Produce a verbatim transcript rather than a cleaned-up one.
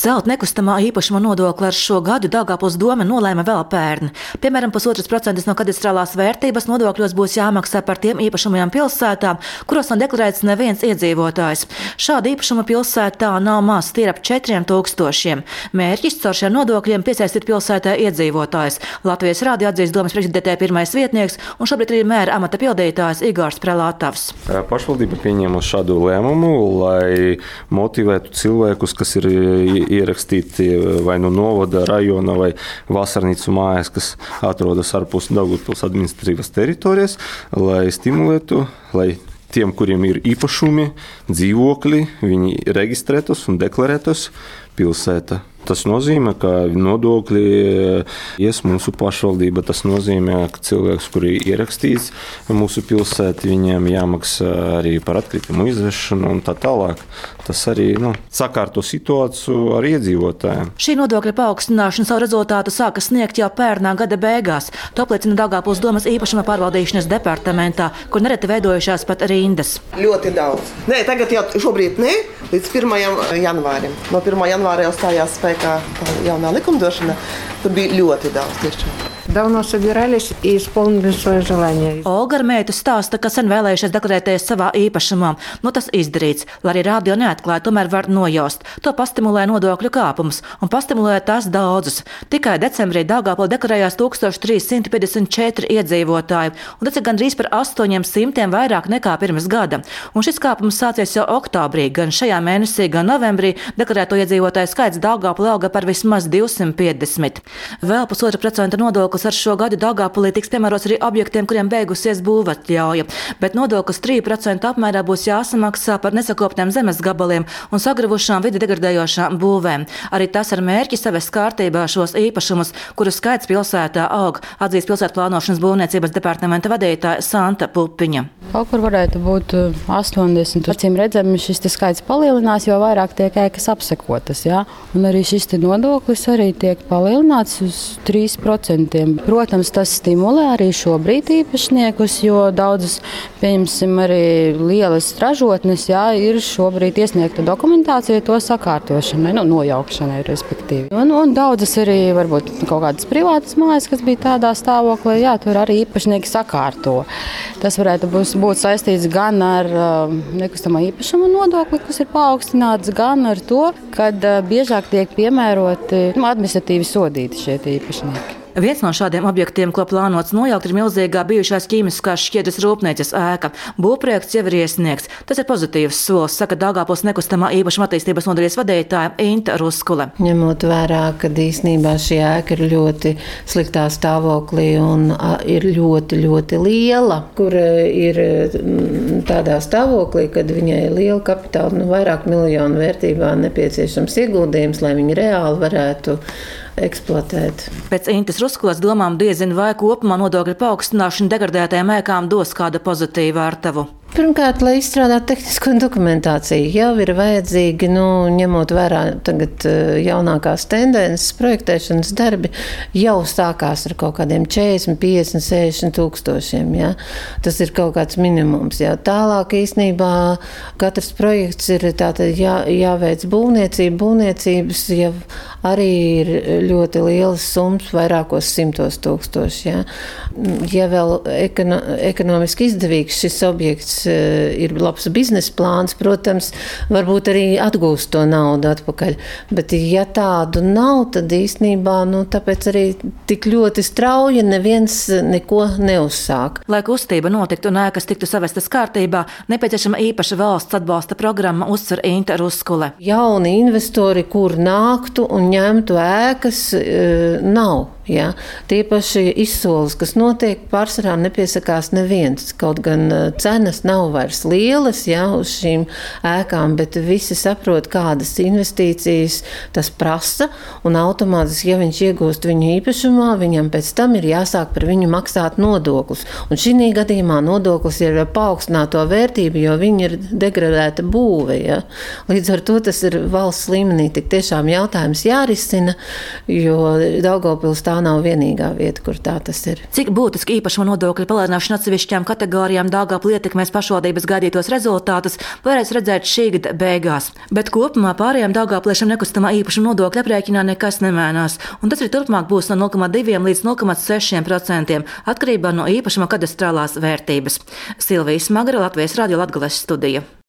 Celt nekustamā īpašuma nodokli ar šo gadu Daugavpils doma nolēma vēl pērn. Piemēram, pusotras procentus no kadastrālās vērtības nodokļos būs jāmaksā par tiem īpašumiem pilsētām, kuros nav deklarēts neviens iedzīvotājs. Šāda īpašuma pilsētā nav maz, tie ir ap četriem tūkstošiem. Mērķis caur šiem nodokļiem piesaistīt pilsētā iedzīvotājs. Latvijas rādio atzīst domas priekšsēdētāja pirmais vietnieks un šobrīd arī mēra amata pildītājs Igors Prelatavs. Pašvaldība pieņēma šādu lēmumu, lai motivētu cilvēkus, kas ir ierakstīti vai no novada, rajona vai vasarnīcu mājas, kas atrodas ārpus Daugavpils administratīvas teritorijas, lai stimulētu, lai tiem, kuriem ir īpašumi, dzīvokļi, viņi reģistrētos un deklarētos pilsētā. Tas nozīmē, ka nodokļi ies mūsu pašvaldība. Tas nozīmē, ka cilvēks, kuri ir ierakstīts mūsu pilsētā, viņiem jāmaksā arī par atkritumu izvešanu un tā tālāk. Tas arī nu, sakārto situāciju ar iedzīvotājiem. Šī nodokļa paaugstināšana savu rezultātu sāka sniegt jau pērnā gada beigās. To apliecina Daugavpils domas īpašuma pārvaldīšanas departamentā, kur nereti veidojušās pat rindas. Ļoti daudz. Nē, tagad jau šobrīd ne, līdz pirmajam janvārim. No pirmā janvāra jau stājās spēkā jaunā likumdošana. Tur bija ļoti daudz tiešām. Давно собирались и исполнили свое желание. Olga ar meitu stāsta, ka sen vēlējušies deklarēties savā īpašumā. Nu tas izdarīts, lai arī rādio neatklāja, tomēr var nojaust. To pastimulē nodokļu kāpums un pastimulē tās daudzus. Tikai decembrī Daugavpilī deklarējās tūkstoš trīs simti piecdesmit četri iedzīvotāji, un tas ir gandrīz par astoņiem simtiem vairāk nekā pirms gada. Un šis kāpums sācies jau oktobrī, gan šajā mēnesī, gan novembrī deklarēto iedzīvotāju skaits Daugavpilī auga par vismaz divsimt piecdesmit. Vēl pusotra procenta nodoklis ar šo gadu Daugavpilī tiks piemērots arī objektiem, kuriem beigusies būvatļauja, bet nodoklis trīs procenti apmērā būs jāsamaksā par nesakoptiem zemes gabaliem un sagravušām vidi degradējošām būvēm. Arī tas ar mērķi savest kārtībā šos īpašumus, kuru skaits pilsētā aug, atzīst pilsētu plānošanas būvniecības departamenta vadītāja Santa Pupiņa. Kaut kur varētu būt astoņdesmit. Acīm redzami šis skaits palielinās, jo vairāk tiek ēkas apsekotas. Ja? Un arī šis nodoklis arī tiek palielināts uz trīs procentiem. Protams, tas stimulē arī šobrīd īpašniekus, jo daudzas, pieņemsim, arī lielas ražotnes, jā, ir šobrīd iesniegta dokumentācija to sakārtošanai, nu, nojaukšanai, respektīvi. Un, un daudzas arī, varbūt, kaut kādas privātas mājas, kas bija tādā stāvoklī, jā, tur arī īpašnieki sakārto. Tas varētu būt, būt saistīts gan ar uh, nekustamā īpašuma nodokli, kas ir paaugstināts, gan ar to, kad uh, biežāk tiek piemēroti nu, administratīvi sodīti šie īpašnieki. Viens no šādiem objektiem, ko plānots nojaukt, ir milzīgā bijušās ķīmiskās šķiedras rūpnīcas ēka. Būvprojekts jau ir iesniegts. Tas ir pozitīvs solis, saka Daugavpils nekustamā īpašuma attīstības nodaļas vadītāja Inta Ruskule. Ņemot vērā, ka īstenībā šī ēka ir ļoti sliktā stāvoklī un ir ļoti, ļoti liela, kur ir tādā stāvoklī, kad viņai ir liela kapitāla, nu, vairāk miljonu vērtībā nepieciešams ieguldījums, lai viņi reāli varētu eksploatēt. Pēc Intas Ruskulas domām diezin vai kopumā nodokļu paaugstināšana degradētajām ēkām dos kādu pozitīvu ārtavu. Pirmkārt, lai izstrādātu tehnisko dokumentāciju, jau ir vajadzīgi, nu, ņemot vērā tagad jaunākās tendences, projektēšanas darbi jau sākās ar kaut kādiem četrdesmit, piecdesmit, sešdesmit tūkstošiem. Ja? Tas ir kaut kāds minimums. Ja? Tālāk īstenībā katrs projekts ir tātad jā, jāveic būvniecība. Būvniecības jau arī ir ļoti lielas summas, vairākos simtos tūkstoši. Ja? Ja vēl ekono, ekonomiski izdevīgs šis objekts ir labs biznesa plāns, protams, varbūt arī atgūst to naudu atpakaļ. Bet ja tādu nav, tad īstenībā, nu, tāpēc arī tik ļoti strauji neviens neko neuzsāk. Lai kustība notiktu un ēkas tiktu savestas kārtībā, nepieciešama īpaša valsts atbalsta programma, uzsver Inta Ruskule. Jauni investori, kur nāktu un ņemtu ēkas, nav. Ja? Tie paši izsoles, kas notiek, pārsvarā nepiesakās neviens. Kaut gan cenas nav vairs lielas, ja, uz šīm ēkām, bet visi saprot, kādas investīcijas tas prasa, un automātiski, ja viņš iegūst viņu īpašumā, viņam pēc tam ir jāsāk par viņu maksāt nodokļus. Un šī gadījumā nodoklis ir paaugstināto vērtību, jo viņi ir degradēta būve. Ja? Līdz ar to tas ir valsts līmenī tik tiešām jautājums jārisina, jo Daugavpils tā nav vienīgā vieta, kur tā tas ir. Cik būtiski īpašuma nodokļa palielināšana atsevišķām kategorijām Daugavpils ietekmēs pašvaldības gaidītos rezultātus, varēs redzēt šī gada beigās. Bet kopumā pārējām daugavpiliešiem nekustamā īpašuma nodokļa aprēķinā nekas nemainās, un tas arī turpmāk būs no nulle komats divi līdz nulle komats seši procenti atkarībā no īpašuma kadastrālās vērtības. Silvija Smagara, Latvijas Radio Latgales studija.